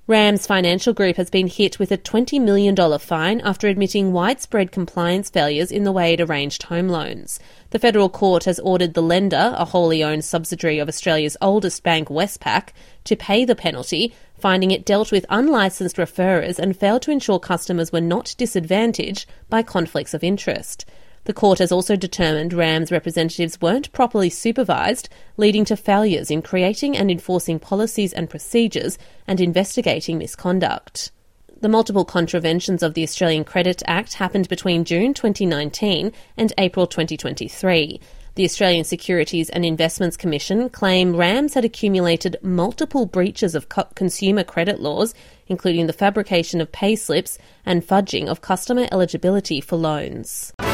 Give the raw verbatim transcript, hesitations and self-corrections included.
Rams Financial Group has been hit with a twenty million dollars fine after admitting widespread compliance failures in the way it arranged home loans. The federal court has ordered the lender, a wholly owned subsidiary of Australia's oldest bank Westpac, to pay the penalty, finding it dealt with unlicensed referrers and failed to ensure customers were not disadvantaged by conflicts of interest. The court has also determined Rams representatives weren't properly supervised, leading to failures in creating and enforcing policies and procedures and investigating misconduct. The multiple contraventions of the Australian Credit Act happened between June twenty nineteen and April twenty twenty-three. The Australian Securities and Investments Commission claim Rams had accumulated multiple breaches of co- consumer credit laws, including the fabrication of pay slips and fudging of customer eligibility for loans.